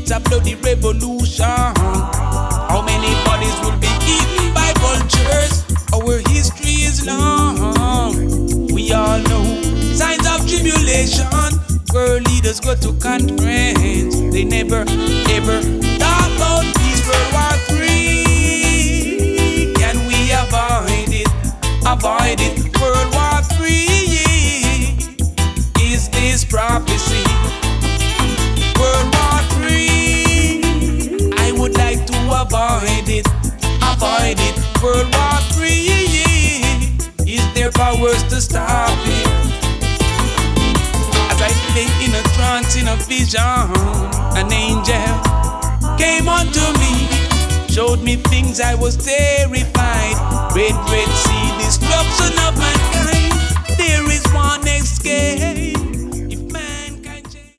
create a bloody revolution. How many bodies will be eaten by vultures? Our history is long. We all know signs of tribulation. World leaders go to conference. They never ever talk about peace. World War III. Can we avoid it? Avoid it. World War III. Is this prophecy? World War III. I would like to avoid it. Avoid it. World War III. Is there powers to stop it? As I lay in a trance, in a vision, an angel came unto me, showed me things I was terrified. Red sea, destruction of mankind. There is one escape.